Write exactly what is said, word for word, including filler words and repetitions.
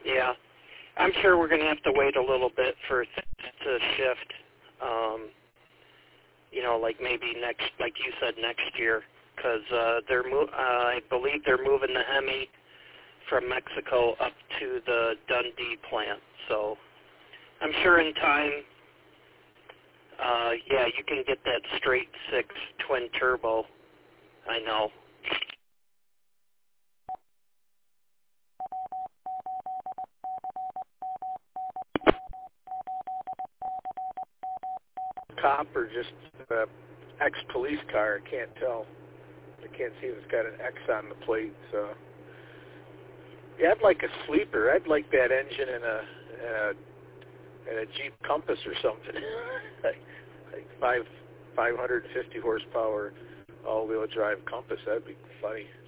Yeah. I'm sure we're going to have to wait a little bit for things to shift. Um, you know, like maybe next, like you said, next year, because uh, they're, mo- uh, I believe they're moving the Hemi from Mexico up to the Dundee plant. So I'm sure in time, uh, yeah, you can get that straight six twin turbo. I know. Cop or just uh, ex-police car, I can't tell. I can't see if it's got an X on the plate, so... Yeah, I'd like a sleeper. I'd like that engine in a, in a, in a Jeep Compass or something. like like five, five hundred fifty horsepower all-wheel drive Compass. That'd be funny.